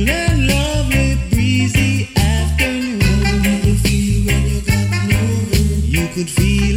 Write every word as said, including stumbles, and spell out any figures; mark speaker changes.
Speaker 1: cool and lovely, breezy afternoon. You feel when you got no room. You could feel